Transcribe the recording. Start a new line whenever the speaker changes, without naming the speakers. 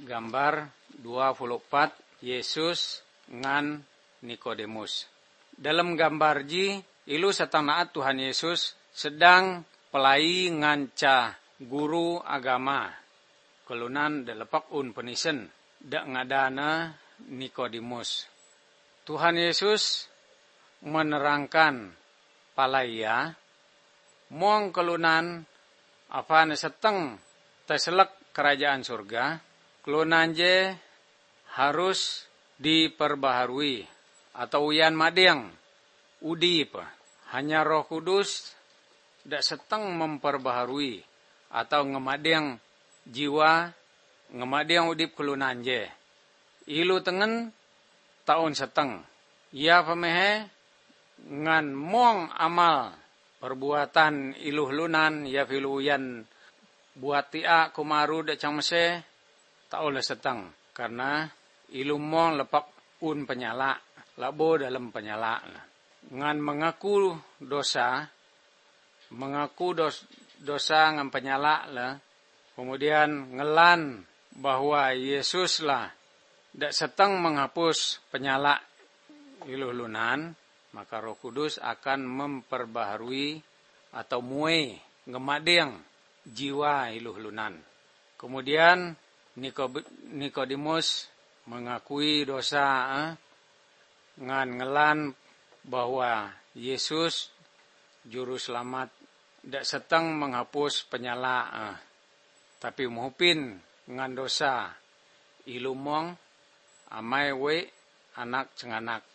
Gambar 24 Yesus ngan Nikodemus. Dalam gambar ji ilu satanaat Tuhan Yesus sedang pelai nganca guru agama. Kelunan delepak penisen dak ngadana Nikodemus. Tuhan Yesus menerangkan palaya mong kelunan apa neseteng teselek kerajaan surga. Kelunan je harus diperbaharui atau uyan madeng udi pa. Hanya Roh Kudus dak seteng memperbaharui atau ngemadeng jiwa, ngemadeng udip kelunan je. Ilu tengen tahun seteng. Ya pamehe ngan mong amal perbuatan iluh lunan ya filuyan buat tia kumaru dak cang mese taole seteng karena ilu mong lepak penyala labo dalam penyala ngan mengaku dosa ngan penyala lah kemudian ngelan bahwa Yesus lah dak seteng menghapus penyala iluh lunan maka Roh Kudus akan memperbaharui atau mue ngemadeng jiwa iluh lunan. Kemudian Nikodemus mengakui dosa ngan ngelan bahwa Yesus juru selamat dak seteng menghapus penyala tapi muhupin ngan dosa ilumong amai we anak cenganak